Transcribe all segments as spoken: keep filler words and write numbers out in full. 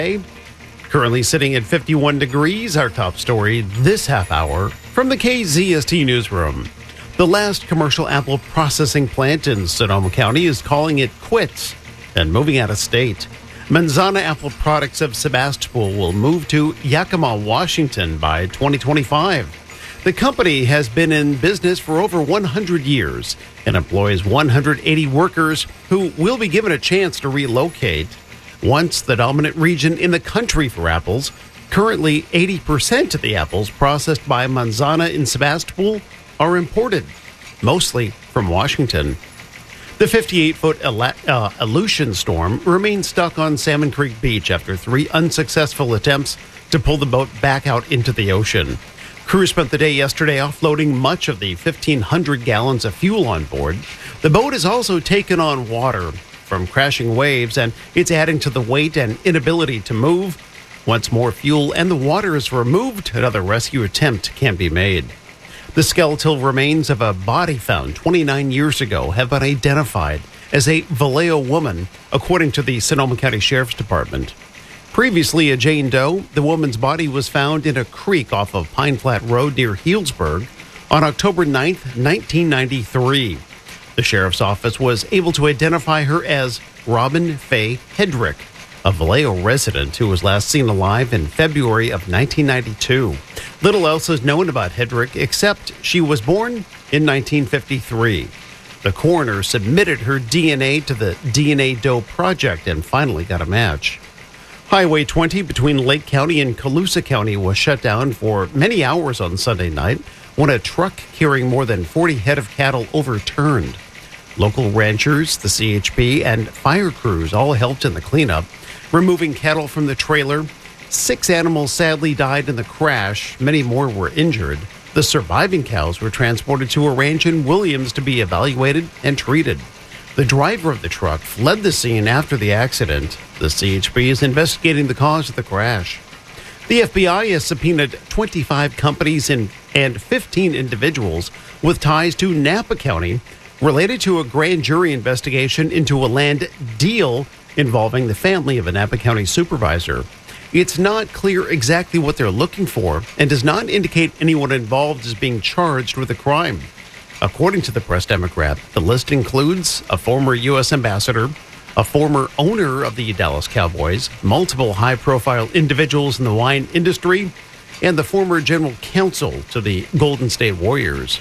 Currently sitting at fifty-one degrees, our top story this half hour from the K Z S T newsroom. The last commercial apple processing plant in Sonoma County is calling it quits and moving out of state. Manzana Apple Products of Sebastopol will move to Yakima, Washington by twenty twenty-five. The company has been in business for over one hundred years and employs one hundred eighty workers who will be given a chance to relocate. Once the dominant region in the country for apples, currently eighty percent of the apples processed by Manzana in Sebastopol are imported, mostly from Washington. The fifty-eight-foot uh, Aleutian storm remains stuck on Salmon Creek Beach after three unsuccessful attempts to pull the boat back out into the ocean. Crews spent the day yesterday offloading much of the fifteen hundred gallons of fuel on board. The boat has also taken on water from crashing waves, and it's adding to the weight and inability to move. Once more fuel and the water is removed, another rescue attempt can be made. The skeletal remains of a body found twenty-nine years ago have been identified as a Vallejo woman, according to the Sonoma County Sheriff's Department. Previously a Jane Doe, the woman's body was found in a creek off of Pine Flat Road near Healdsburg on October ninth, nineteen ninety-three. The sheriff's office was able to identify her as Robin Faye Hedrick, a Vallejo resident who was last seen alive in February of nineteen ninety-two. Little else is known about Hedrick except she was born in nineteen fifty-three. The coroner submitted her D N A to the D N A Doe Project and finally got a match. Highway twenty between Lake County and Colusa County was shut down for many hours on Sunday night when a truck carrying more than forty head of cattle overturned. Local ranchers, the C H P, and fire crews all helped in the cleanup, removing cattle from the trailer. Six animals sadly died in the crash. Many more were injured. The surviving cows were transported to a ranch in Williams to be evaluated and treated. The driver of the truck fled the scene after the accident. The C H P is investigating the cause of the crash. The F B I has subpoenaed twenty-five companies and fifteen individuals with ties to Napa County related to a grand jury investigation into a land deal involving the family of a Napa County supervisor. It's not clear exactly what they're looking for and does not indicate anyone involved is being charged with a crime. According to the Press Democrat, the list includes a former U S ambassador, a former owner of the Dallas Cowboys, multiple high-profile individuals in the wine industry, and the former general counsel to the Golden State Warriors.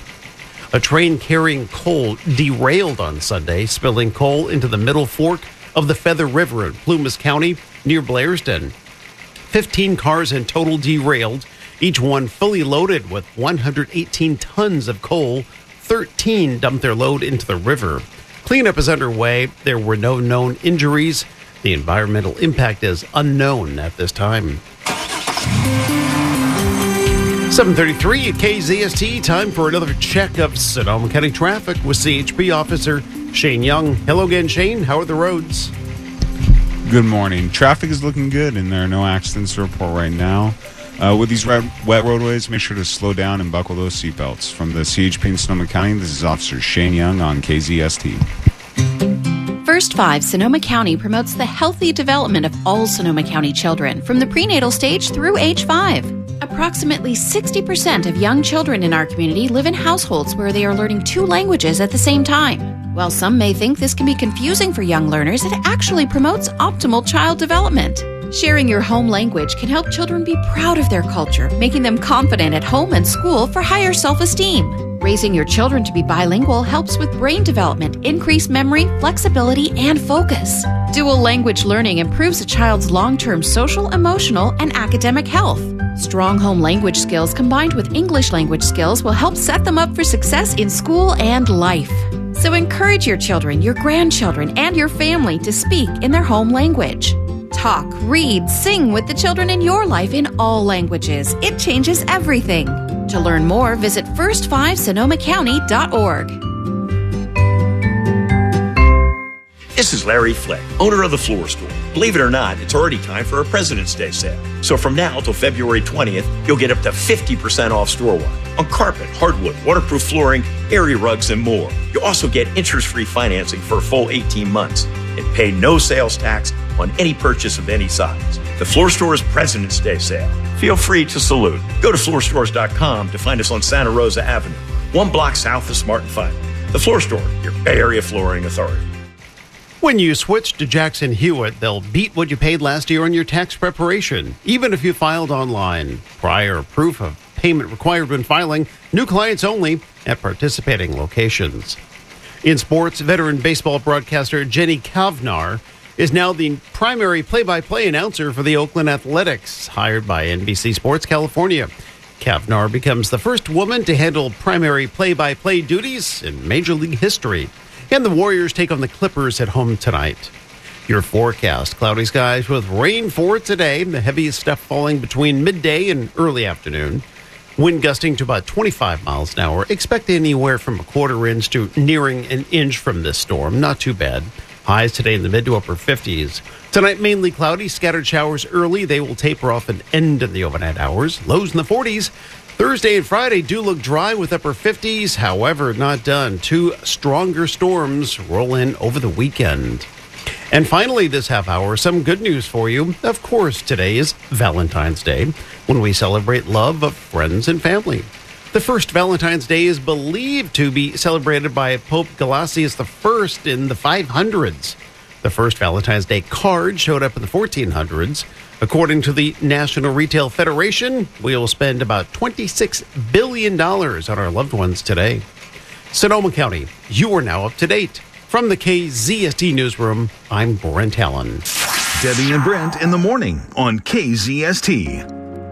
A train carrying coal derailed on Sunday, spilling coal into the middle fork of the Feather River in Plumas County near Blairsden. Fifteen cars in total derailed, each one fully loaded with one hundred eighteen tons of coal. thirteen dumped their load into the river. Cleanup is underway. There were no known injuries. The environmental impact is unknown at this time. seven thirty-three at K Z S T. Time for another check of Sonoma County traffic with C H P Officer Shane Young. Hello again, Shane. How are the roads? Good morning. Traffic is looking good, and there are no accidents to report right now. Uh, with these red, wet roadways, make sure to slow down and buckle those seatbelts. From the C H P in Sonoma County, this is Officer Shane Young on K Z S T. First Five Sonoma County promotes the healthy development of all Sonoma County children from the prenatal stage through age five. Approximately sixty percent of young children in our community live in households where they are learning two languages at the same time. While some may think this can be confusing for young learners, it actually promotes optimal child development. Sharing your home language can help children be proud of their culture, making them confident at home and school for higher self-esteem. Raising your children to be bilingual helps with brain development, increased memory, flexibility, and focus. Dual language learning improves a child's long-term social, emotional, and academic health. Strong home language skills combined with English language skills will help set them up for success in school and life. So encourage your children, your grandchildren, and your family to speak in their home language. Talk, read, sing with the children in your life in all languages. It changes everything. To learn more, visit first five sonoma county dot org. This is Larry Fleck, owner of The Floor Store. Believe it or not, it's already time for a President's Day sale. So from now till February twentieth, you'll get up to fifty percent off store-wide on carpet, hardwood, waterproof flooring, area rugs, and more. You'll also get interest-free financing for a full eighteen months and pay no sales tax on any purchase of any size. The Floor Store's President's Day sale. Feel free to salute. Go to floor stores dot com to find us on Santa Rosa Avenue, one block south of Smart and Final. The Floor Store, your Bay Area flooring authority. When you switch to Jackson Hewitt, they'll beat what you paid last year on your tax preparation, even if you filed online. Prior proof of payment required when filing, new clients only at participating locations. In sports, veteran baseball broadcaster Jenny Kavnar is now the primary play-by-play announcer for the Oakland Athletics, hired by N B C Sports California. Kavnar becomes the first woman to handle primary play-by-play duties in Major League history. And the Warriors take on the Clippers at home tonight. Your forecast: cloudy skies with rain for today. The heaviest stuff falling between midday and early afternoon. Wind gusting to about twenty-five miles an hour. Expect anywhere from a quarter inch to nearing an inch from this storm. Not too bad. Highs today in the mid to upper fifties. Tonight, mainly cloudy, scattered showers early. They will taper off and end in the overnight hours. Lows in the forties. Thursday and Friday do look dry with upper fifties. However, not done. Two stronger storms roll in over the weekend. And finally, this half hour, some good news for you. Of course, today is Valentine's Day, when we celebrate love of friends and family. The first Valentine's Day is believed to be celebrated by Pope Gelasius the First in the five hundreds. The first Valentine's Day card showed up in the fourteen hundreds. According to the National Retail Federation, we will spend about twenty-six billion dollars on our loved ones today. Sonoma County, you are now up to date. From the K Z S T Newsroom, I'm Brent Allen. Debbie and Brent in the morning on K Z S T.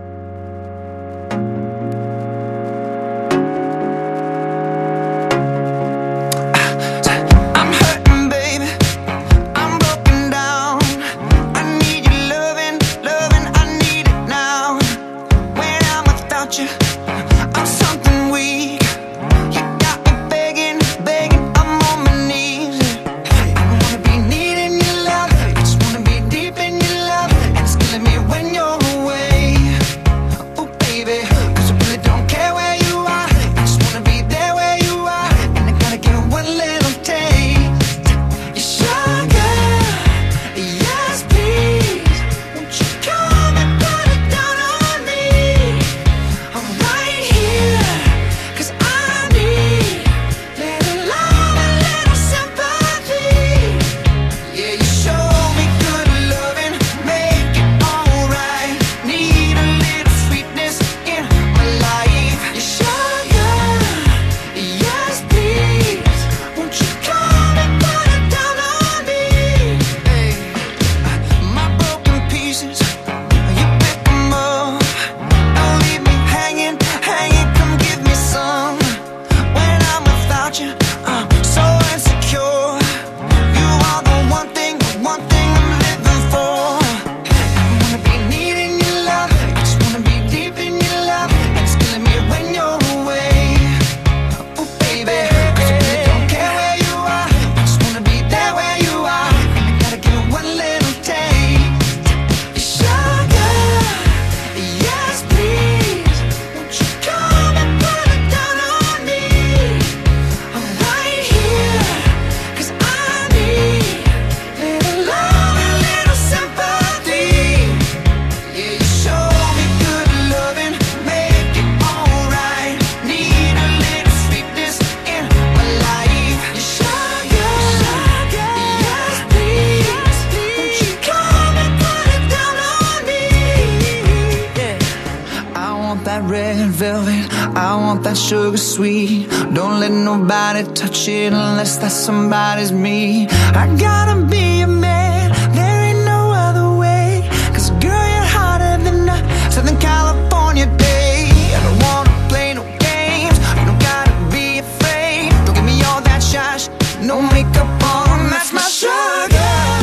Sugar sweet, don't let nobody touch it unless that somebody's me. I gotta be a man, there ain't no other way. Cause girl, you're hotter than a Southern California day. I don't wanna play no games, you don't gotta be afraid. Don't give me all that shush, no makeup on, that's my sugar.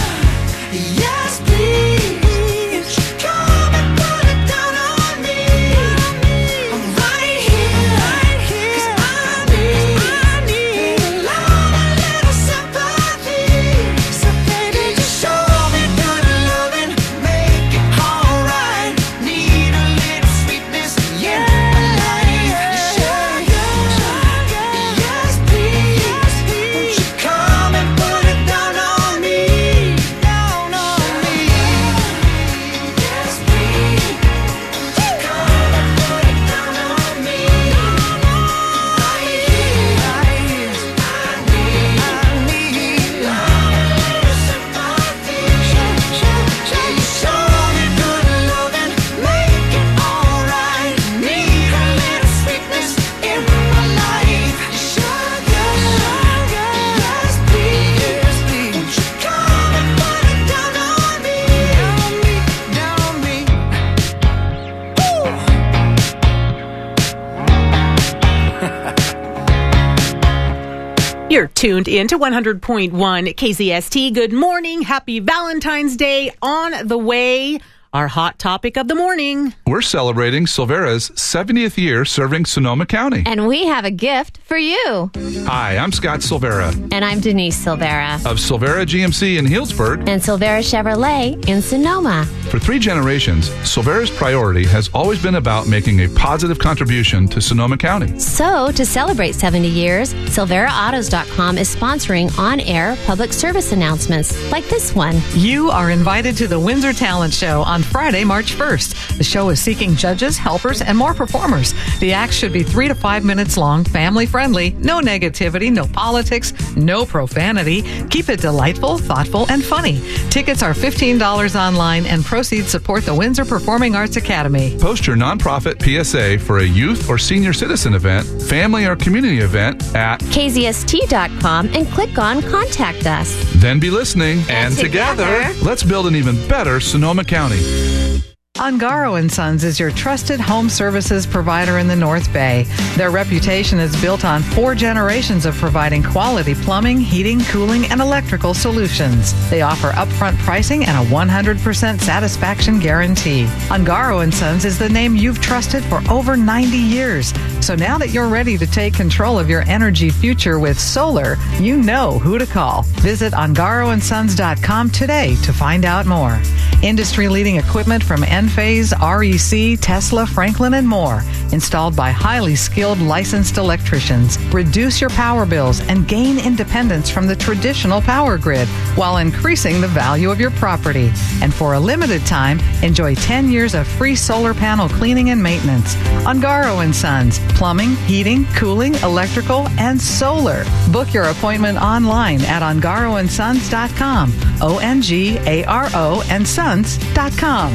Yes, please. Show You're tuned in to one hundred point one K Z S T. Good morning. Happy Valentine's Day on the way. Our hot topic of the morning. We're celebrating Silvera's seventieth year serving Sonoma County. And we have a gift for you. Hi, I'm Scott Silvera. And I'm Denise Silvera. Of Silvera G M C in Healdsburg. And Silvera Chevrolet in Sonoma. For three generations, Silvera's priority has always been about making a positive contribution to Sonoma County. So, to celebrate seventy years, Silvera Autos dot com is sponsoring on-air public service announcements like this one. You are invited to the Windsor Talent Show on Friday, March first. The show is seeking judges, helpers, and more performers. The act should be three to five minutes long, family-friendly, no negativity, no politics, no profanity. Keep it delightful, thoughtful, and funny. Tickets are fifteen dollars online, and proceeds support the Windsor Performing Arts Academy. Post your nonprofit P S A for a youth or senior citizen event, family or community event at K Z S T dot com and click on Contact Us. Then be listening, and, And together, together, let's build an even better Sonoma County. Ungaro and Sons is your trusted home services provider in the North Bay. Their reputation is built on four generations of providing quality plumbing, heating, cooling, and electrical solutions. They offer upfront pricing and a one hundred percent satisfaction guarantee. Ungaro and Sons is the name you've trusted for over ninety years. So now that you're ready to take control of your energy future with solar, you know who to call. Visit ungaro and sons dot com today to find out more. Industry-leading equipment from Enphase, R E C, Tesla, Franklin, and more. Installed by highly skilled licensed electricians. Reduce your power bills and gain independence from the traditional power grid while increasing the value of your property. And for a limited time, enjoy ten years of free solar panel cleaning and maintenance. Ungaro and Sons. Plumbing, heating, cooling, electrical, and solar. Book your appointment online at ungaro and sons dot com. O N G A R O and sons dot com.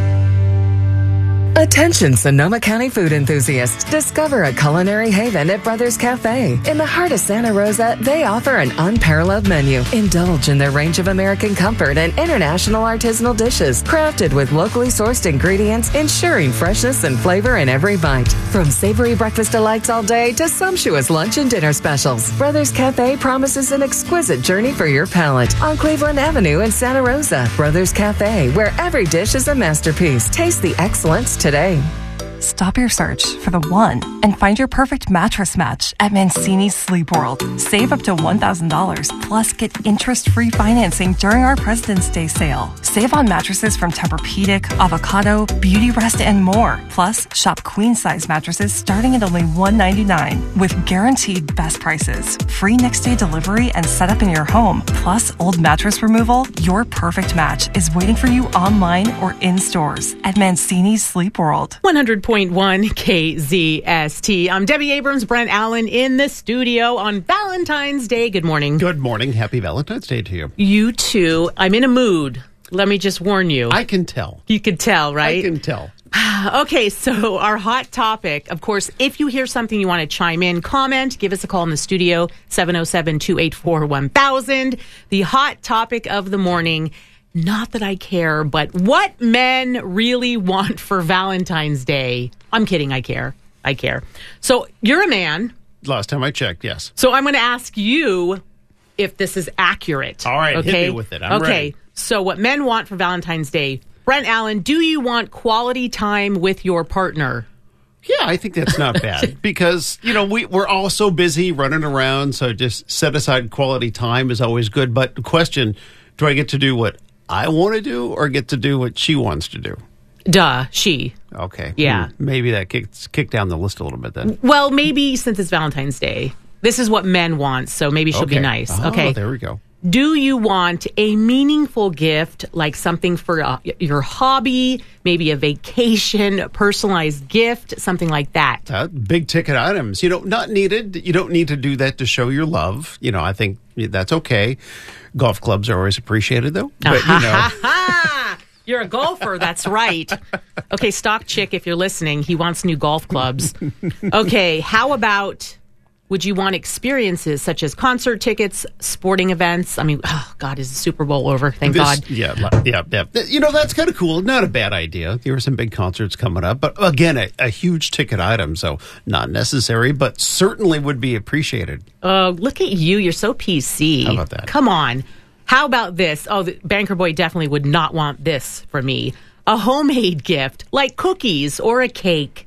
Attention Sonoma County food enthusiasts. Discover a culinary haven at Brothers Cafe. In the heart of Santa Rosa, they offer an unparalleled menu. Indulge in their range of American comfort and international artisanal dishes, crafted with locally sourced ingredients, ensuring freshness and flavor in every bite. From savory breakfast delights all day to sumptuous lunch and dinner specials, Brothers Cafe promises an exquisite journey for your palate. On Cleveland Avenue in Santa Rosa, Brothers Cafe, where every dish is a masterpiece. Taste the excellence today. Stop your search for the one and find your perfect mattress match at Mancini's Sleep World. Save up to one thousand dollars plus get interest-free financing during our President's Day sale. Save on mattresses from Tempur-Pedic, Avocado, Beauty Rest, and more. Plus, shop queen-size mattresses starting at only one hundred ninety-nine dollars with guaranteed best prices, free next-day delivery, and setup in your home. Plus, old mattress removal. Your perfect match is waiting for you online or in stores at Mancini's Sleep World. one hundred point one K Z S T. I'm Debbie Abrams, Brent Allen in the studio on Valentine's Day. Good morning. Good morning. Happy Valentine's Day to you. You too. I'm in a mood. Let me just warn you. I can tell. You can tell, right? I can tell. Okay, so our hot topic, of course, if you hear something you want to chime in, comment, give us a call in the studio, seven oh seven, two eight four, one thousand. The hot topic of the morning, not that I care, but what men really want for Valentine's Day. I'm kidding, I care. I care. So you're a man. Last time I checked, yes. So I'm going to ask you if this is accurate. All right, okay? hit me with it. I'm okay, ready. So what men want for Valentine's Day. Brent Allen, do you want quality time with your partner? Yeah, I think that's not bad because, you know, we, we're all so busy running around, so just set aside quality time is always good. But the question, do I get to do what I want to do or get to do what she wants to do? Duh, she. Okay. Yeah. Hmm, maybe that kicks kick down the list a little bit then. Well, maybe since it's Valentine's Day. This is what men want, so maybe she'll okay. be nice. Oh, okay. There we go. Do you want a meaningful gift, like something for uh, your hobby, maybe a vacation, a personalized gift, something like that? Uh, big ticket items, you know, not needed. You don't need to do that to show your love. You know, I think that's okay. Golf clubs are always appreciated, though. But, you know. You're a golfer, that's right. Okay, Stock Chick, if you're listening, he wants new golf clubs. Okay, how about would you want experiences such as concert tickets, sporting events? I mean, oh, God, is the Super Bowl over? Thank This- God. Yeah, yeah, yeah. You know, that's kind of cool. Not a bad idea. There are some big concerts coming up. But again, a, a huge ticket item. So not necessary, but certainly would be appreciated. Oh, look at you. You're so P C. How about that? Come on. How about this? Oh, the Banker Boy definitely would not want this for me. A homemade gift, like cookies or a cake.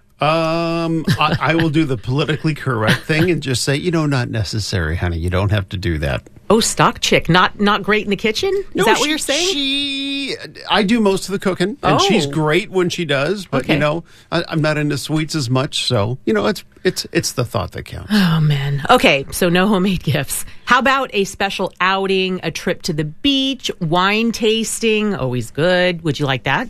Um, I, I will do the politically correct thing and just say, you know, not necessary, honey. You don't have to do that. Oh, stock chick. Not not great in the kitchen? Is No, that she- what you're saying? She, I do most of the cooking, and Oh. she's great when she does. But Okay. you know, I, I'm not into sweets as much, so you know, it's it's it's the thought that counts. Oh, man. Okay, so no homemade gifts. How about a special outing, a trip to the beach, wine tasting? Always good. Would you like that?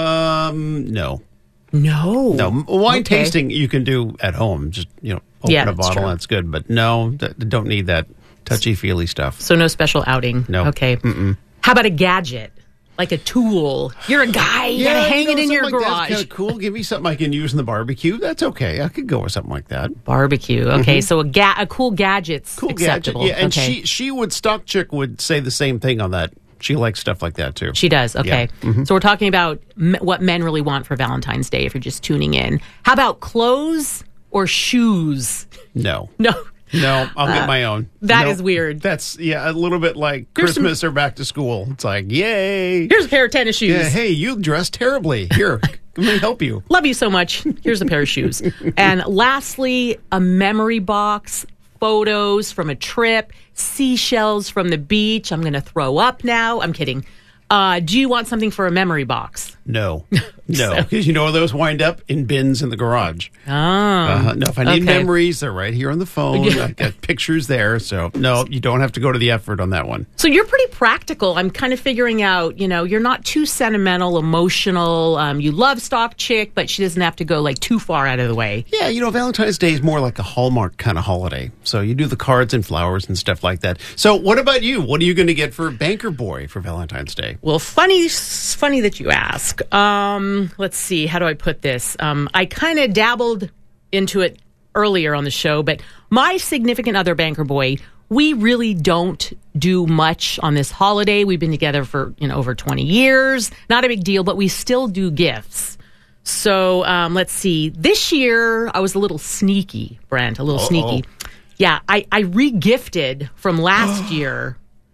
Um, no, No. no. Wine Okay. tasting you can do at home. Just you know, open Yeah, a that's bottle, true. that's good. But no, d- don't need that touchy feely stuff. So no special outing? No. Okay. Mm-mm. How about a gadget? Like a tool? You're a guy. You gotta hang you know, it in your something like garage. That's kind of cool. Give me something I can use in the barbecue. That's okay. I could go with something like that. Barbecue. Okay, Mhm. so a ga- a cool gadget's Cool gadget. acceptable. Yeah, and okay. she she would stock chick would say the same thing on that. She likes stuff like that too. She does. Okay. Yeah. Mhm. So we're talking about m- what men really want for Valentine's Day if you're just tuning in. How about clothes or shoes? No. No. No, I'll get Uh, my own. that No, is weird. That's, yeah, a little bit like Here's some- Christmas or back to school. It's like, yay. Here's a pair of tennis shoes. Yeah, hey, you dressed terribly. Here, let me help you. Love you so much. Here's a pair of shoes. And lastly, a memory box, photos from a trip, seashells from the beach. I'm going to throw up now. I'm kidding. Uh, do you want something for a memory box? No. No, because you know those wind up in bins in the garage. Oh. Uh-huh. No, if I need okay. memories, they're right here on the phone. Yeah. I got pictures there. So, no, you don't have to go to the effort on that one. So you're pretty practical. I'm kind of figuring out, you know, you're not too sentimental, emotional. Um, you love stock chick, but she doesn't have to go like too far out of the way. Yeah, you know, Valentine's Day is more like a Hallmark kind of holiday. So you do the cards and flowers and stuff like that. So what about you? What are you going to get for Banker Boy for Valentine's Day? Well, funny, funny that you ask. Um, let's see. How do I put this? Um, I kind of dabbled into it earlier on the show, but my significant other, Banker Boy, we really don't do much on this holiday. We've been together for, you know, over twenty years. Not a big deal, but we still do gifts. So um, let's see. This year, I was a little sneaky, Brent, a little Uh-oh. sneaky. Yeah, I, I re-gifted from last year.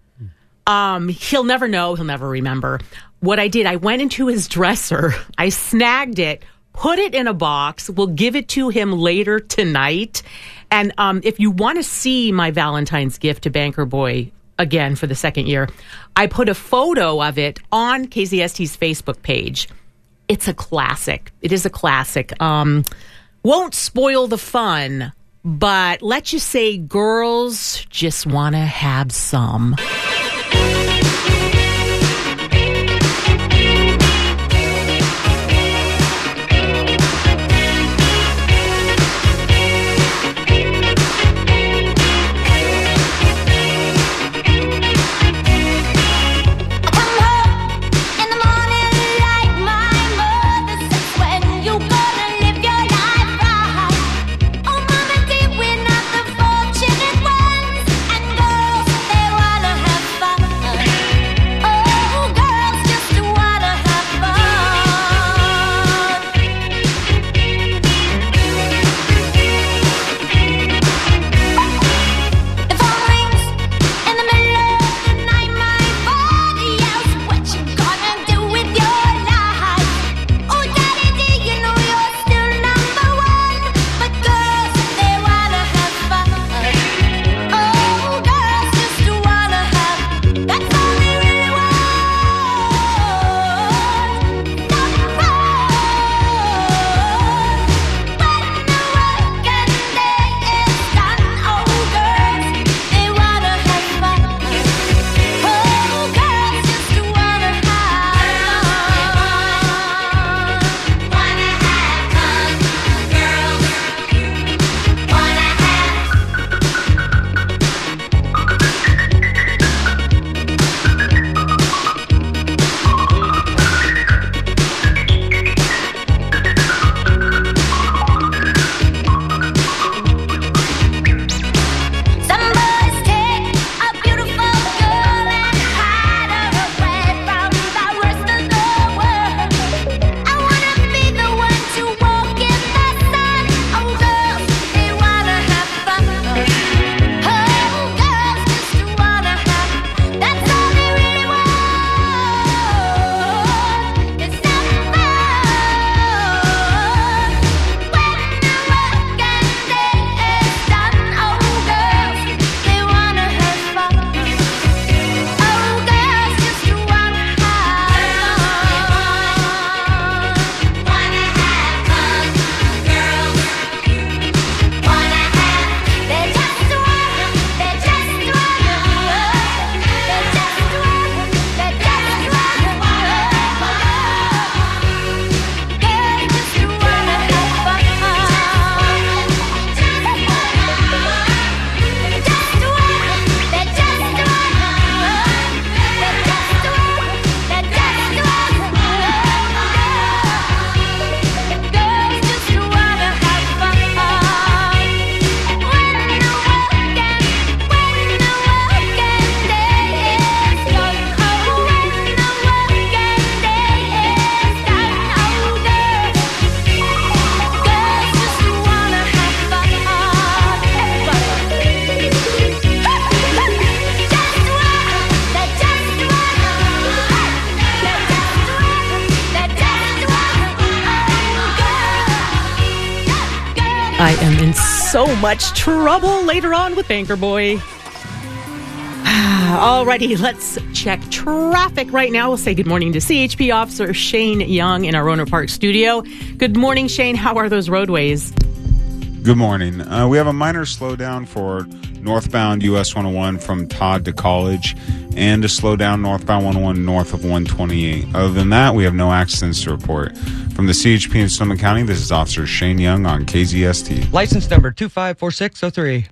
Um, he'll never know. He'll never remember. What I did, I went into his dresser. I snagged it, put it in a box. We'll give it to him later tonight. And um, if you want to see my Valentine's gift to Banker Boy again for the second year, I put a photo of it on K Z S T's Facebook page. It's a classic. It is a classic. Um, won't spoil the fun, but let's just say girls just want to have some. We're not the fortunate ones, and girls, they wanna have I am in so much trouble later on with Banker Boy. Alrighty, let's check traffic right now. We'll say good morning to C H P Officer Shane Young in our Rohnert Park studio. Good morning, Shane. How are those roadways? Good morning. Uh, we have a minor slowdown for northbound U S one oh one from Todd to College, and a slowdown northbound one oh one north of one twenty-eight. Other than that, we have no accidents to report. From the C H P in Sonoma County, this is Officer Shane Young on K Z S T. License number two five four six zero three.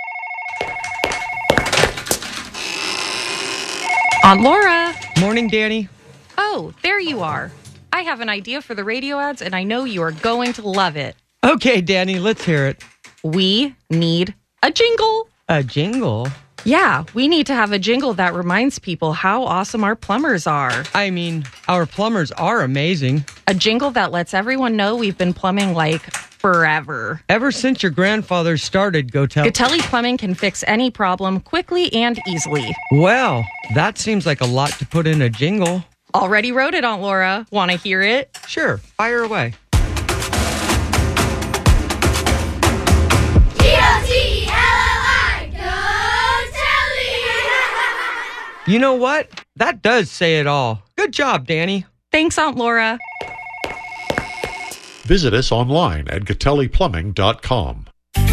Aunt Laura. Morning, Danny. Oh, there you are. I have an idea for the radio ads, and I know you are going to love it. Okay, Danny, let's hear it. We need a jingle. A jingle? Yeah, we need to have a jingle that reminds people how awesome our plumbers are. I mean, our plumbers are amazing. A jingle that lets everyone know we've been plumbing like forever. Ever since your grandfather started, Gotel. Gatelli Plumbing can fix any problem quickly and easily. Well, that seems like a lot to put in a jingle. Already wrote it, Aunt Laura. Want to hear it? Sure, fire away. You know what? That does say it all. Good job, Danny. Thanks, Aunt Laura. Visit us online at gatelli plumbing dot com.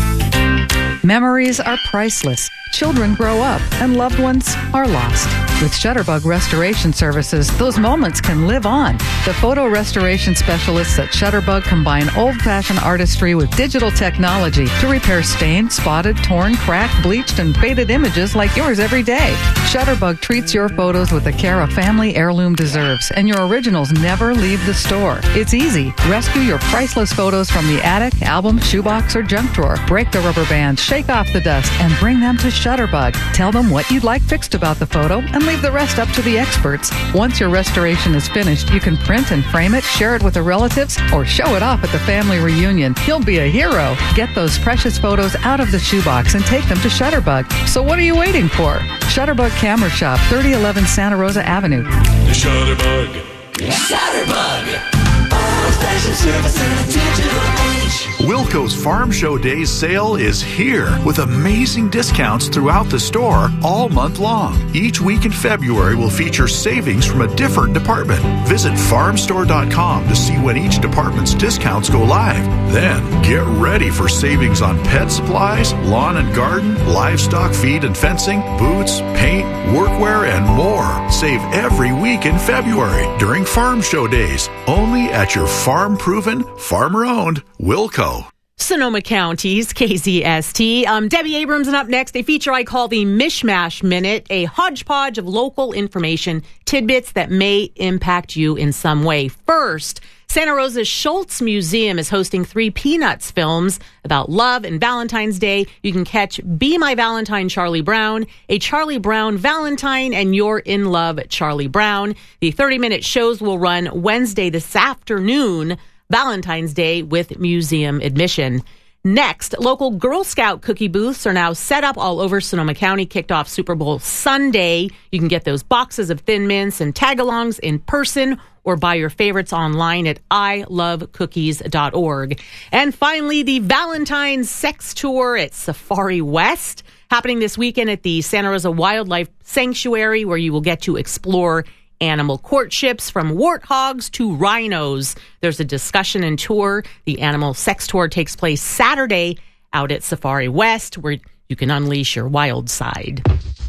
Memories are priceless. Children grow up and loved ones are lost. With Shutterbug Restoration Services, those moments can live on. The photo restoration specialists at Shutterbug combine old-fashioned artistry with digital technology to repair stained, spotted, torn, cracked, bleached, and faded images like yours every day. Shutterbug treats your photos with the care a family heirloom deserves, and your originals never leave the store. It's easy. Rescue your priceless photos from the attic, album, shoebox, or junk drawer. Break the rubber bands, shake off the dust, and bring them to Shutterbug. Tell them what you'd like fixed about the photo and leave the rest up to the experts. Once your restoration is finished, you can print and frame it, share it with the relatives, or show it off at the family reunion. You'll be a hero. Get those precious photos out of the shoebox and take them to Shutterbug. So what are you waiting for? Shutterbug Camera Shop, thirty eleven Santa Rosa Avenue. Shutterbug. Shutterbug. Fashion service in a digital age. Wilco's Farm Show Days sale is here with amazing discounts throughout the store all month long. Each week in February will feature savings from a different department. Visit farm store dot com to see when each department's discounts go live. Then get ready for savings on pet supplies, lawn and garden, livestock feed and fencing, boots, paint, workwear, and more. Save every week in February during Farm Show Days, only at your farm-proven, farmer-owned Wilco. Sonoma County's K Z S T. Um, Debbie Abrams, and up next, a feature I call the Mishmash Minute, a hodgepodge of local information tidbits that may impact you in some way. First, Santa Rosa's Schultz Museum is hosting three Peanuts films about love and Valentine's Day. You can catch Be My Valentine, Charlie Brown, A Charlie Brown Valentine, and You're in Love, Charlie Brown. The thirty-minute shows will run Wednesday this afternoon, Valentine's Day, with museum admission. Next, local Girl Scout cookie booths are now set up all over Sonoma County, kicked off Super Bowl Sunday. You can get those boxes of Thin Mints and tag-alongs in person or buy your favorites online at i love cookies dot org. And finally, the Valentine's Sex Tour at Safari West, happening this weekend at the Santa Rosa Wildlife Sanctuary, where you will get to explore animal courtships from warthogs to rhinos. There's a discussion and tour. The animal sex tour takes place Saturday out at Safari West, where you can unleash your wild side.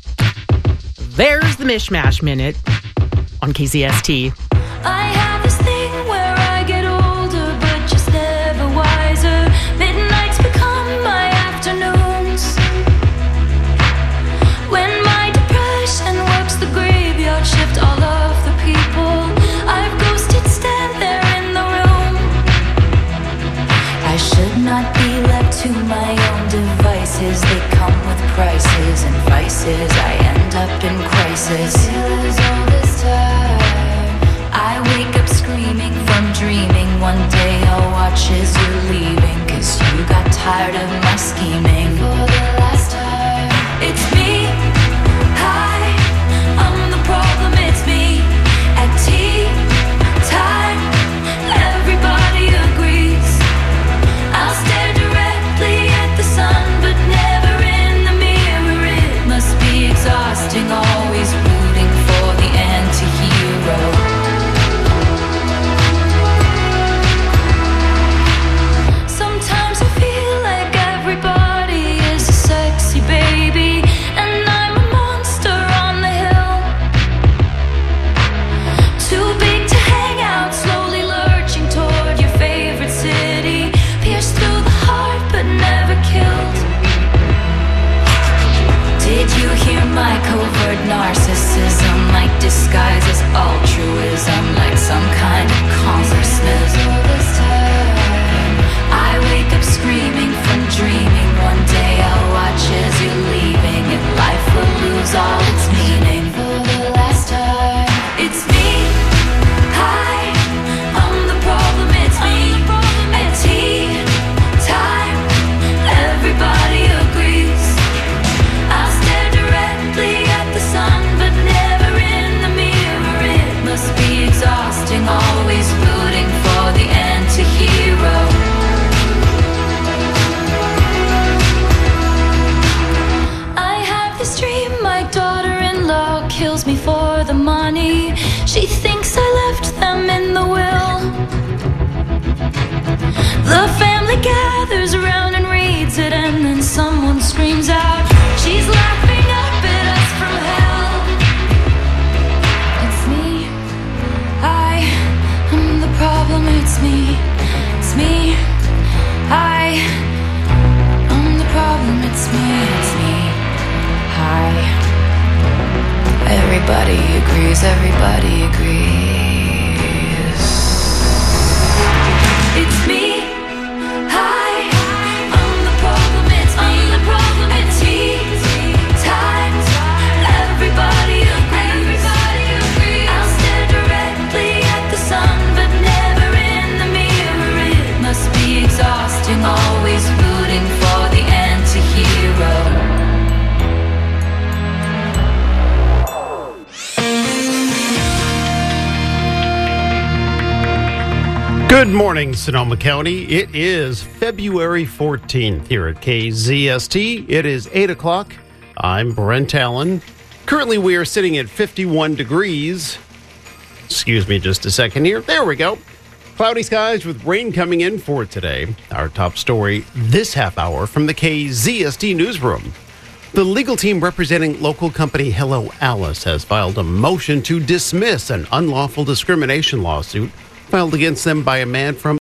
There's the Mishmash Minute on K Z S T. I have this thing where I get older, but just never wiser. Midnights become my afternoons. When my depression works the graveyard shift, all of the people I've ghosted stand there in the room. I should not be left to my own devices. They come with prices and vices. I end up in crisis. Feels all this time. I wake up screaming from dreaming. One day I'll watch as you're leaving, 'cause you got tired of my scheming. For the last time, it's me. Hi, I'm the problem, it's me. At tea time, everybody agrees. I'll stare directly Good morning, Sonoma County. It is February fourteenth here at K Z S T. It is eight o'clock. I'm Brent Allen. Currently, we are sitting at fifty-one degrees. Excuse me just a second here. There we go. Cloudy skies with rain coming in for today. Our top story this half hour from the K Z S T newsroom. The legal team representing local company Hello Alice has filed a motion to dismiss an unlawful discrimination lawsuit filed against them by a man from